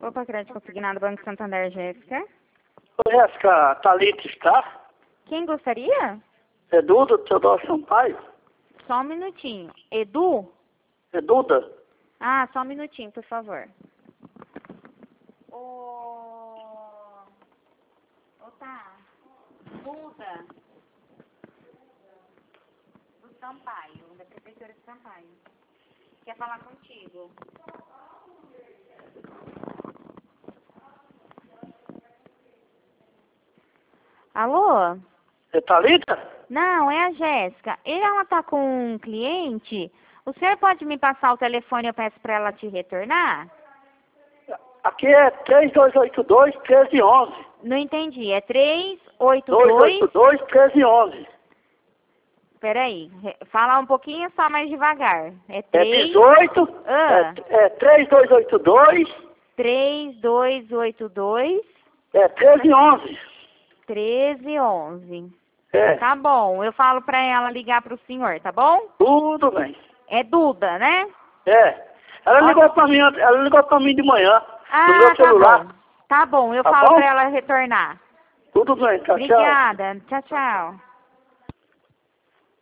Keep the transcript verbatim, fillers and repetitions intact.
Opa, crédito consignado, Banco Santander, Jéssica. Oi, Jéssica, Thalita está? Quem gostaria? É Duda, do Teodoro Sampaio? Só um minutinho. Edu? É Duda? Ah, só um minutinho, por favor. Ô... Ô, tá. Duda. Do Sampaio, da Prefeitura de Sampaio. Quer falar contigo? Alô? É Thalita? Não, é a Jéssica. Ela tá com um cliente. O senhor pode me passar o telefone, eu peço para ela te retornar? Aqui é três dois oito dois, um três um um. Não entendi. É três oito dois dois... oito dois, um três um um. Peraí. Fala um pouquinho só mais devagar. É É três... dezoito, Ah. é, é três dois oito dois, três dois oito dois... é três um um. treze onze. É, Tá bom, eu falo pra ela ligar pro senhor, tá bom? tudo bem. É Duda, né? É. Ela Ó. ligou pra mim, ela ligou pra mim de manhã, Ah, no meu tá celular. bom. Tá bom, eu Tá falo bom? pra ela retornar. Tudo bem, tchau, tchau. Obrigada. Tchau, tchau.